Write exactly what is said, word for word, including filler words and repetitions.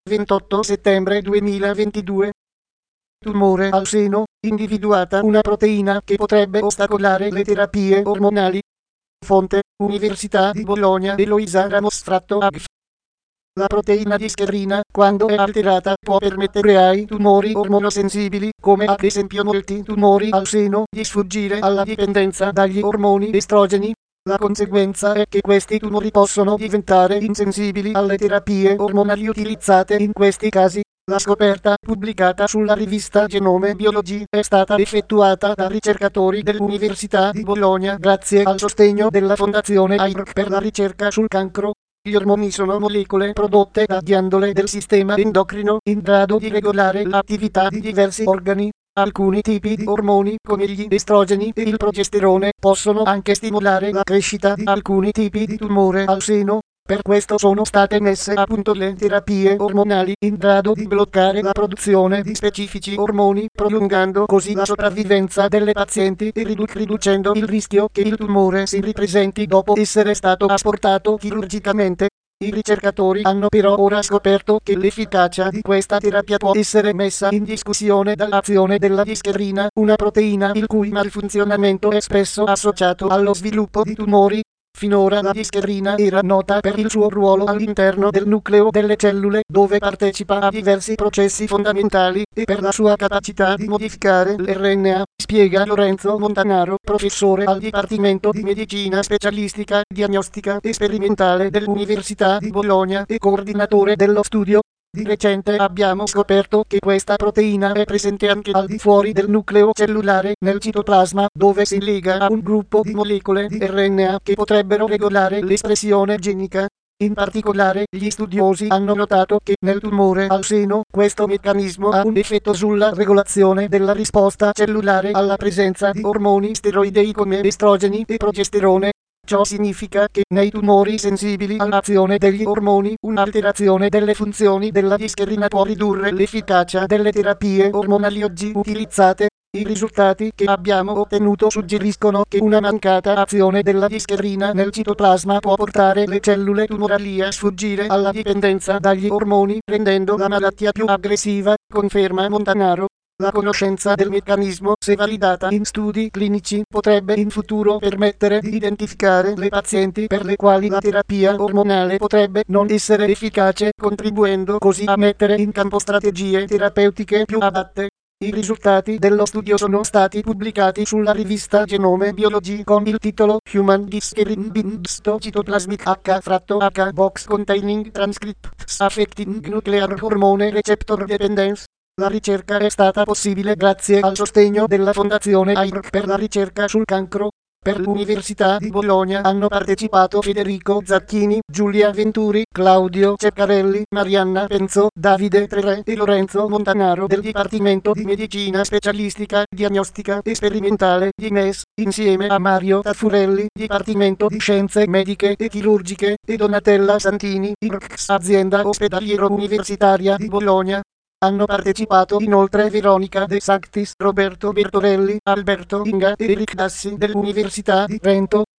ventotto settembre duemilaventidue. Tumore al seno, individuata una proteina che potrebbe ostacolare le terapie ormonali. Fonte, Università di Bologna Eloisa Ramos Fratto A G F. La proteina discherina, quando è alterata, può permettere ai tumori ormonosensibili, come ad esempio molti tumori al seno, di sfuggire alla dipendenza dagli ormoni estrogeni. La conseguenza è che questi tumori possono diventare insensibili alle terapie ormonali utilizzate in questi casi. La scoperta, pubblicata sulla rivista Genome Biology, è stata effettuata da ricercatori dell'Università di Bologna grazie al sostegno della Fondazione A I R C per la ricerca sul cancro. Gli ormoni sono molecole prodotte da ghiandole del sistema endocrino in grado di regolare l'attività di diversi organi. Alcuni tipi di ormoni, come gli estrogeni e il progesterone, possono anche stimolare la crescita di alcuni tipi di tumore al seno. Per questo sono state messe a punto le terapie ormonali in grado di bloccare la produzione di specifici ormoni, prolungando così la sopravvivenza delle pazienti e ridu- riducendo il rischio che il tumore si ripresenti dopo essere stato asportato chirurgicamente. I ricercatori hanno però ora scoperto che l'efficacia di questa terapia può essere messa in discussione dall'azione della discherina, una proteina il cui malfunzionamento è spesso associato allo sviluppo di tumori. Finora la discherina era nota per il suo ruolo all'interno del nucleo delle cellule, dove partecipa a diversi processi fondamentali, e per la sua capacità di modificare l'R N A, spiega Lorenzo Montanaro, professore al Dipartimento di Medicina Specialistica, Diagnostica e Sperimentale dell'Università di Bologna e coordinatore dello studio. Di recente abbiamo scoperto che questa proteina è presente anche al di fuori del nucleo cellulare, nel citoplasma, dove si lega a un gruppo di molecole di R N A che potrebbero regolare l'espressione genica. In particolare, gli studiosi hanno notato che nel tumore al seno questo meccanismo ha un effetto sulla regolazione della risposta cellulare alla presenza di ormoni steroidei come estrogeni e progesterone. Ciò significa che nei tumori sensibili all'azione degli ormoni, un'alterazione delle funzioni della discherina può ridurre l'efficacia delle terapie ormonali oggi utilizzate. I risultati che abbiamo ottenuto suggeriscono che una mancata azione della discherina nel citoplasma può portare le cellule tumorali a sfuggire alla dipendenza dagli ormoni, rendendo la malattia più aggressiva, conferma Montanaro. La conoscenza del meccanismo, se validata in studi clinici, potrebbe in futuro permettere di identificare le pazienti per le quali la terapia ormonale potrebbe non essere efficace, contribuendo così a mettere in campo strategie terapeutiche più adatte. I risultati dello studio sono stati pubblicati sulla rivista Genome Biology con il titolo Human Discerning Binds to Cytoplasmic H Box Containing Transcripts Affecting Nuclear Hormone Receptor Dependence. La ricerca è stata possibile grazie al sostegno della Fondazione A I R C per la ricerca sul cancro. Per l'Università di Bologna hanno partecipato Federico Zacchini, Giulia Venturi, Claudio Ceccarelli, Marianna Penzo, Davide Trerè e Lorenzo Montanaro del Dipartimento di Medicina Specialistica, Diagnostica e Sperimentale di M E S, insieme a Mario Taffurelli, Dipartimento di Scienze Mediche e Chirurgiche, e Donatella Santini, I R C S, azienda ospedaliero universitaria di Bologna. Hanno partecipato inoltre Veronica De Sanctis, Roberto Bertorelli, Alberto Inga e Eric Dassi dell'Università di Trento.